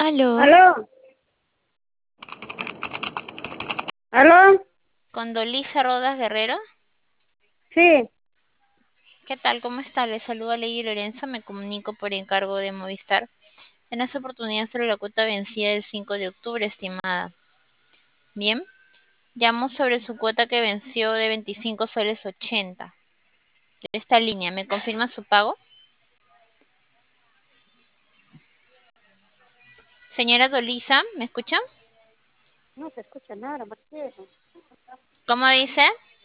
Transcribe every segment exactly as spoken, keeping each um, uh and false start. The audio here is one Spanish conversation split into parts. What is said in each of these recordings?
Aló, ¿Aló? ¿Aló? con Dolisa Rodas Guerrero. Sí, ¿Qué tal? ¿Cómo está? Le saluda Lady Lorenzo. Me comunico por encargo de Movistar. En esta oportunidad sobre la cuota vencida del cinco de octubre, estimada. Bien, llamo sobre su cuota que venció de veinticinco soles ochenta. De esta línea, ¿me confirma su pago? Señora Dolisa, ¿me escucha? no se escucha nada, Marcelo. ¿Cómo dice?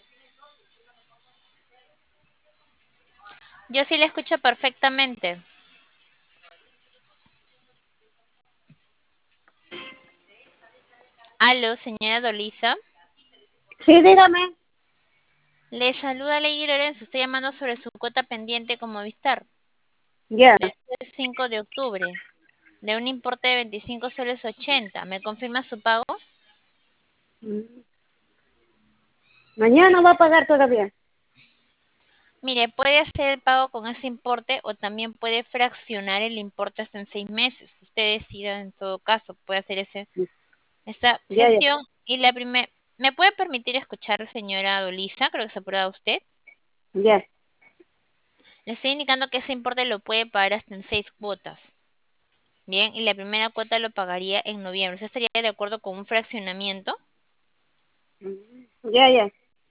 Yo sí le escucho perfectamente. Aló, señora Dolisa. Sí, dígame. Le saluda Lady Lorenzo. Estoy llamando sobre su cuota pendiente con Movistar. Ya. Vence el cinco de octubre, de un importe de veinticinco soles ochenta. ¿Me confirma su pago? Mm. Mañana va a pagar todavía. Mire, puede hacer el pago con ese importe o también puede fraccionar el importe hasta en seis meses. Usted decida en todo caso, puede hacer ese, Mm. esta Ya, ya, gestión. Y la primera, ¿me puede permitir escuchar, señora Dolisa? Creo que se apura usted. ya, Le estoy indicando que ese importe lo puede pagar hasta en seis cuotas. Bien, y la primera cuota lo pagaría en noviembre. ¿Usted estaría de acuerdo con un fraccionamiento? Mm. Ya, ya,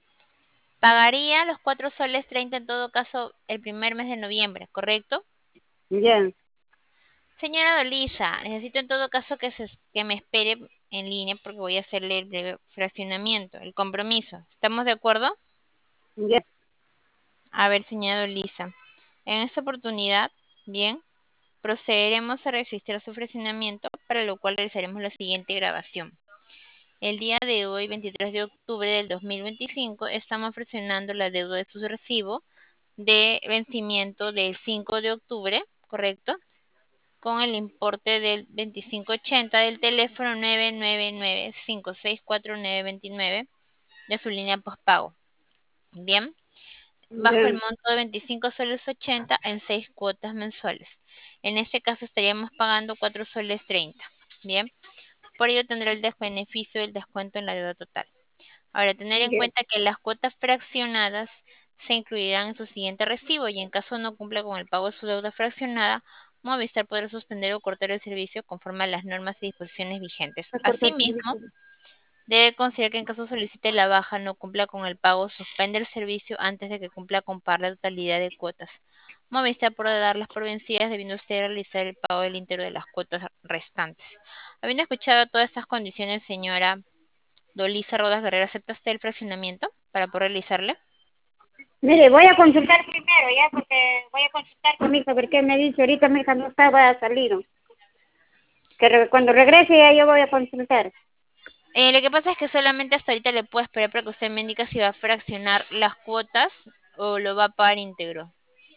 Pagaría los cuatro soles treinta en todo caso el primer mes de noviembre, ¿correcto? ya. Señora Dolisa, necesito en todo caso que, se, que me espere en línea porque voy a hacerle el breve fraccionamiento, el compromiso. ¿Estamos de acuerdo? Ya. A ver, señora Dolisa, en esta oportunidad, bien, procederemos a registrar su fraccionamiento, para lo cual realizaremos la siguiente grabación. El día de hoy, veintitrés de octubre del dos mil veinticinco, estamos fraccionando la deuda de su recibo de vencimiento del cinco de octubre, ¿correcto? Con el importe del veinticinco ochenta del teléfono nueve nueve nueve cinco seis cuatro nueve dos nueve de su línea postpago. Bien, bajo el Ya. monto de veinticinco soles ochenta en seis cuotas mensuales. En este caso estaríamos pagando cuatro soles treinta. Bien, por ello tendrá el beneficio del descuento en la deuda total. Ahora, tener en Ya. cuenta que las cuotas fraccionadas se incluirán en su siguiente recibo y en caso no cumpla con el pago de su deuda fraccionada, Movistar podrá suspender o cortar el servicio conforme a las normas y disposiciones vigentes. Va a cortar el Asimismo, servicio. debe considerar que en caso solicite la baja, no cumpla con el pago, suspende el servicio antes de que cumpla con pagar la totalidad de cuotas. Movistar podrá darlas por vencidas, debiendo usted realizar el pago del íntegro de las cuotas restantes. Habiendo escuchado todas estas condiciones, señora Dolisa Rodas Guerrero, ¿acepta usted el fraccionamiento para poder realizarle? Mire, voy a consultar primero, ya, porque voy a consultar con mi hija, porque me dice ahorita mi hija no estaba a salir. Que re- cuando regrese ya yo voy a consultar. Eh, lo que pasa es que solamente hasta ahorita le puedo esperar para que usted me indique si va a fraccionar las cuotas o lo va a pagar íntegro.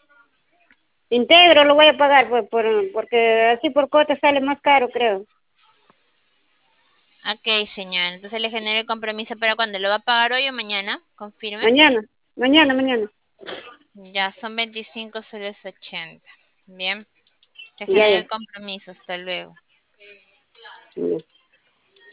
Integro lo voy a pagar, pues, por, porque así por cuota sale más caro, creo. Ok, señora. Entonces le genero el compromiso para cuando lo va a pagar hoy o mañana. Confirme. Mañana, mañana, mañana. Ya son veinticinco soles ochenta. Bien. Le Ya, genero ya. el compromiso. Hasta luego. Ya.